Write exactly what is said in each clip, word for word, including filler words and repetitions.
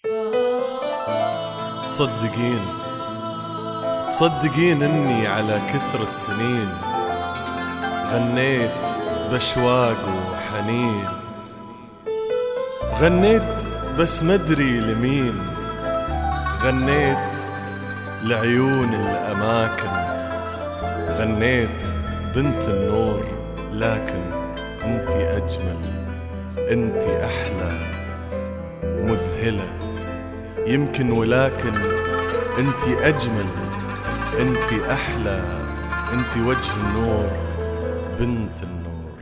تصدقين تصدقين اني على كثر السنين غنيت باشواق وحنين، غنيت بس مدري لمين، غنيت لعيون الأماكن، غنيت بنت النور لكن انتي أجمل، انتي أحلى مذهلة يمكن، ولكن انتي أجمل، انتي أحلى، انتي وجه النور بنت النور.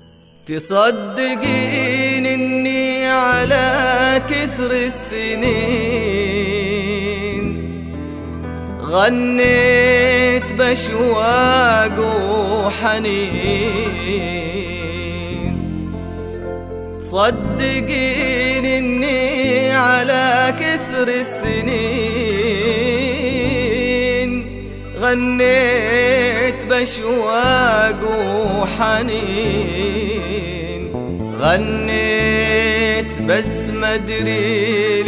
تصدقين اني على كثر السنين غنيت باشواق وحنين، تصدقين اني على كثر السنين غنيت باشواق وحنين، غنيت بس مدري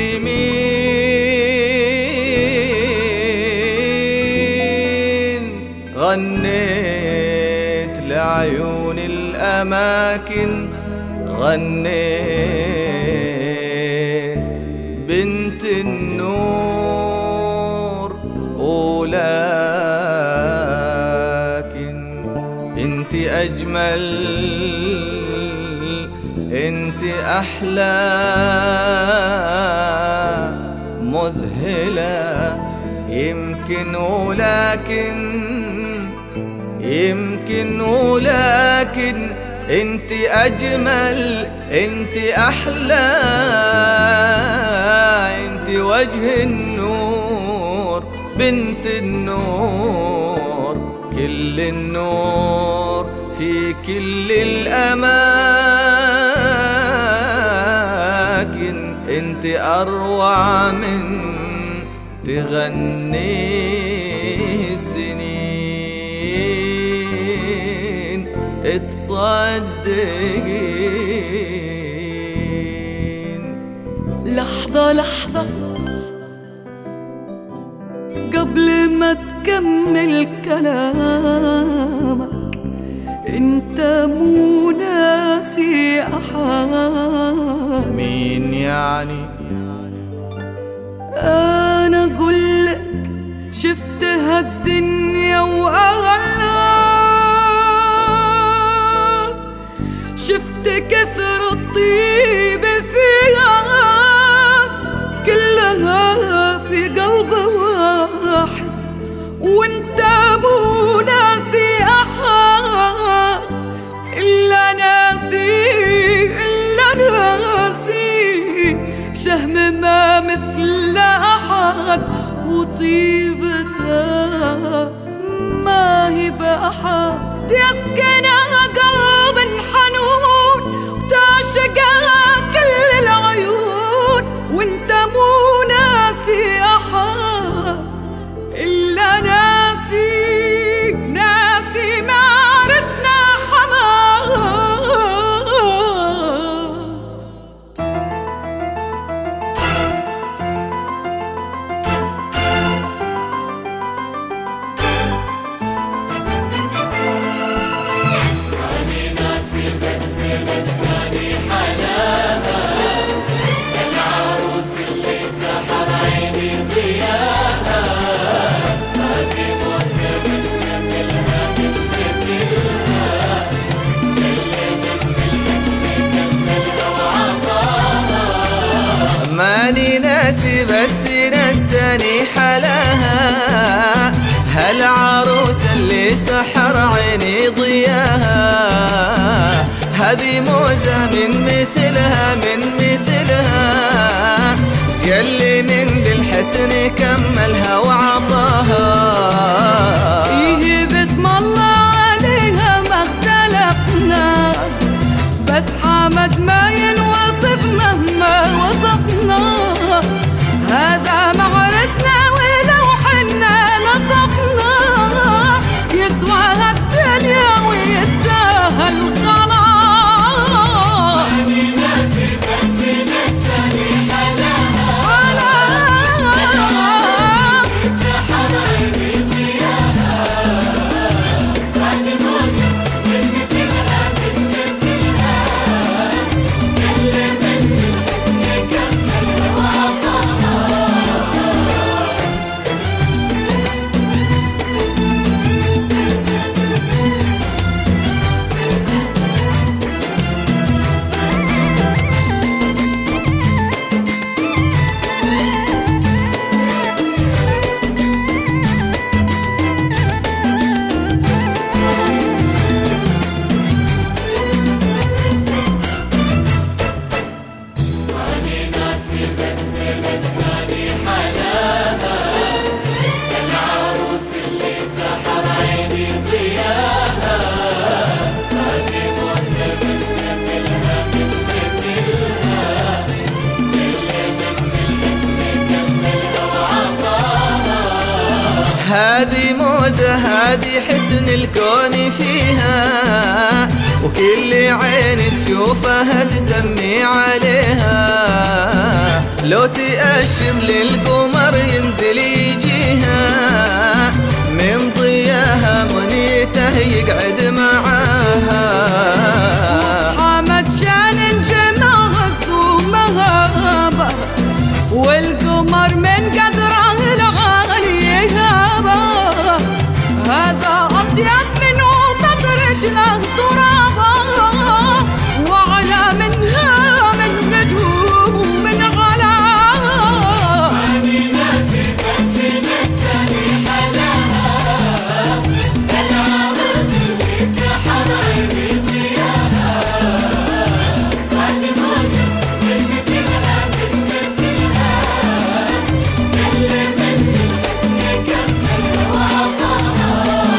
لمين، غنيت لعيون الأماكن، غنيت بنت النور، ولكن انت أجمل، انت أحلى مذهلة يمكن، ولكن يمكن ولكن انت أجمل، انت أحلى، انت وجه النور بنت النور، كل النور في كل الأماكن، انت أروع من تغني السنين، تصدقين. لحظة لحظة قبل ما تكمل كلامك، انت مو ناسي أحد؟ مين يعني؟ أنا أقولك شفت هالدنيا وأهلها، شفت كثر الطيب فيها، كلها في قلب واحد، وانت مو ناسي أحد، إلا ناسي إلا ناسي شهم ما مثل أحد، وطيبتها ما هي بأحد، يسكنها قلب حنون وتعشقها كل العيون، وانت مو ناسي أحد إلا ناسي ناسي ما عرفنا حماد. ماني ناسي بس نساني حلاها، هالعروس اللي سحر عيني ضياها، هذي موزة من مثلها من مثلها، جل من بالحسن كملها وعطاها. إيه بسم الله عليها ما اختلفنا، بس حمد ما ينوصف مهما وصفنا، هذا معرسنا ولو حنا نصفنا، يسوى هالدنيا ويستاهل خلاص. هذه موزة هذه حسن الكون فيها، وكل عين تشوفها تسمي عليها. لو تأشر للقمر ينزل يجيها، من ضياها منيته يقعد معاها. محمد شان جماعة ومهابة، والقمر من قدره الغالي هابة. هذا أطيب من وطد رجله ترابة، وعلى منها من نجوم من غلاها. أني ناسي بس نساني حلاها، العروس اللي سحر عيني ضياها. هذه موزة من مثلها من مثلها، جل من الحسن كمل وعطاها.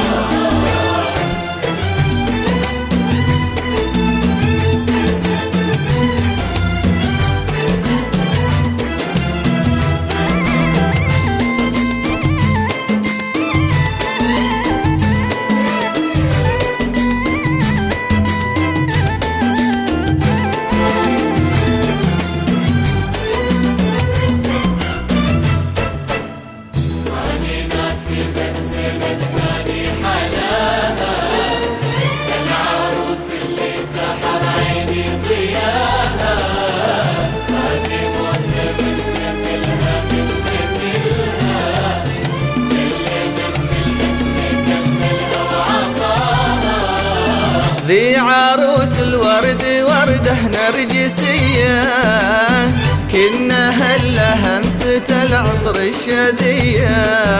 أني ناسي بس نساني حلاها، العروس اللي سحر عيني ضياها. هذه موزة من مثلها من مثلها، جل من الحسن كملها وعطاها. ذي عروس الورد وردة نرجسية، كنها لها همسة العطر الشذية.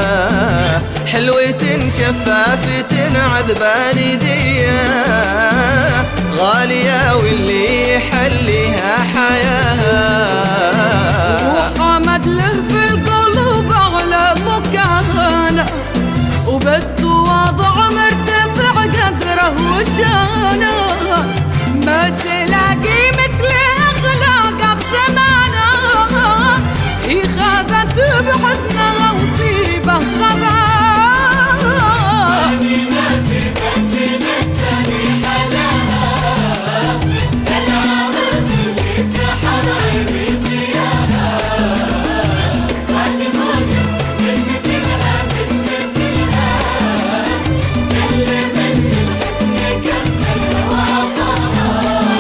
حلوة شفافة عذبانيدية، غالية واللي يحليها حياها. وحمد له في القلوب أعلى مكانه، وبالتواضع مرتفع قدره وشانه. ما تلاقي مثل أخلاقه بزمانه، يخافت بحسنها وطيبه خذاها. أني ناسي بس نساني حلاها، العروس اللي سحر عيني ضياها. هذه موزة من مثلها من مثلها، جل من الحسن كمل وعطاها.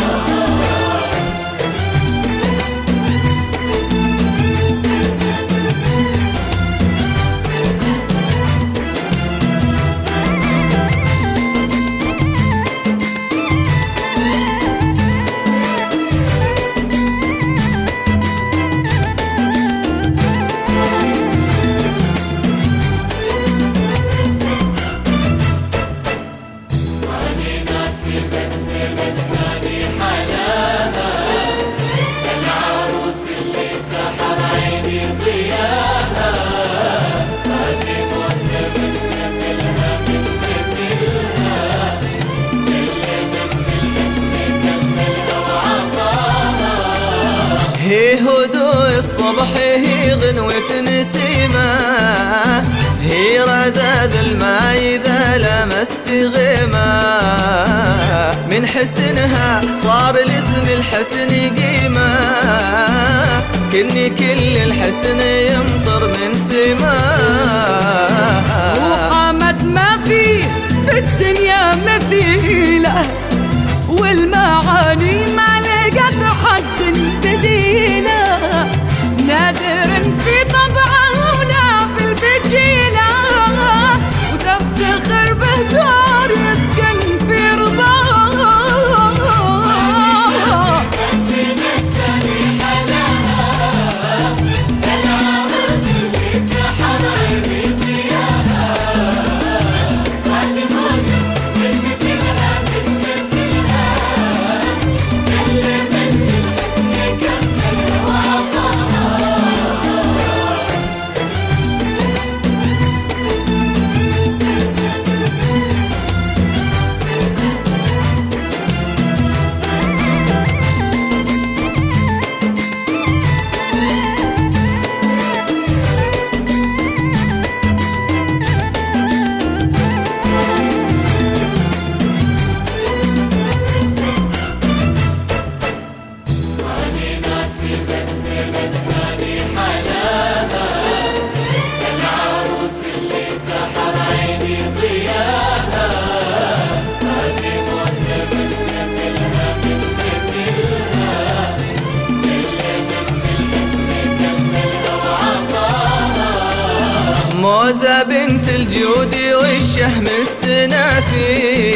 أني ناسي بس نساني حلاها، العروس اللي سحر عيني ضياها. هذه موزة من مثلها من مثلها، جل من الحسن كملها وعطاها. هي هدوء الصبح هي غنوة نسيمة، هي رداد الماء إذا لمست غيمة. من حسنها صار الاسم الحسن قيمة، كني كل الحسن يمطر من سماه. وحمد ما في في الدنيا مثيله، والمعاني ما لقت حد بديله. نادر في طبعه ولا في البجيله، وتفتخر به دار يسكن في رضاه. بس نساني حلاها، العروس اللي سحر عيني ضياها. هذه موزة من مثلها من مثلها، روزة بنت الجود والشهم السنافي